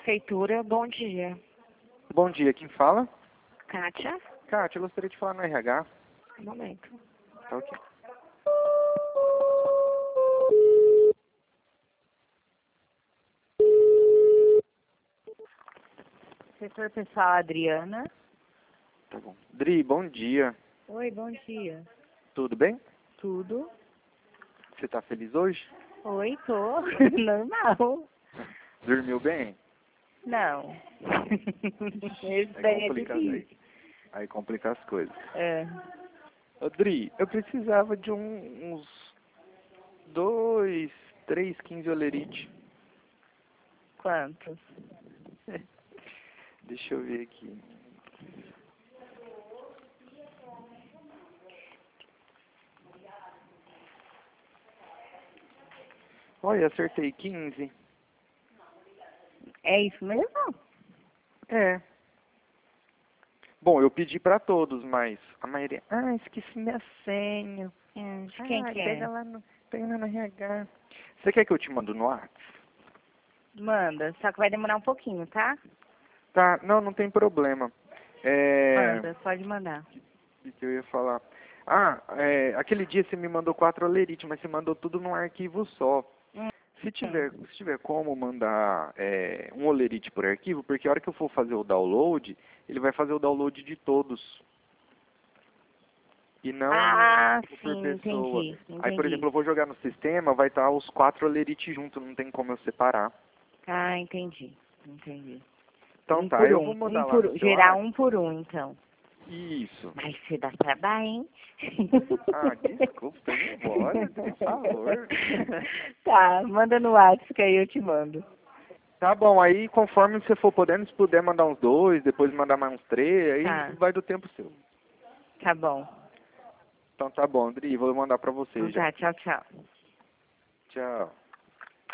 Prefeitura, bom dia. Bom dia, quem fala? Kátia? Kátia, eu gostaria de falar no RH. Um momento. Tá ok. Setor pessoal, Adriana. Tá bom. Dri, bom dia. Oi, bom dia. Tudo bem? Tudo? Você tá feliz hoje? Oi, tô. Normal. Dormiu bem? Não. Esse Aí daí é complica, difícil. aí complica as coisas. É. Ô, Dri, eu precisava de uns 2, 3, 15 olerite. Quantos? Deixa eu ver aqui. Olha, acertei 15. É isso mesmo? É. Bom, eu pedi pra todos, mas a maioria... Ah, esqueci minha senha. De quem que é? Pega lá no RH. Você quer que eu te mando no WhatsApp? Manda, só que vai demorar um pouquinho, tá? Tá, não tem problema. Manda, pode mandar. O que eu ia falar? Aquele dia você me mandou 4 olerites, mas você mandou tudo num arquivo só. Se tiver como mandar um olerite por arquivo, porque a hora que eu for fazer o download, ele vai fazer o download de todos. E não Ah, por sim, pessoa. entendi. Aí, por exemplo, eu vou jogar no sistema, vai estar os 4 olerites juntos, não tem como eu separar. Ah, entendi. Entendi. Então Um tá, por eu um. vou mandar Um lá por no seu gerar WhatsApp. um por um, então. Isso. Mas você dá trabalho, hein? Ah, desculpa, tô indo embora, por favor. Tá, manda no WhatsApp que aí eu te mando. Tá bom, aí conforme você for podendo, se puder mandar uns 2, depois mandar mais uns 3, aí Tá. vai do tempo seu. Tá bom. Então tá bom, Andri, vou mandar pra você Então já. tá, tchau, tchau. Tchau.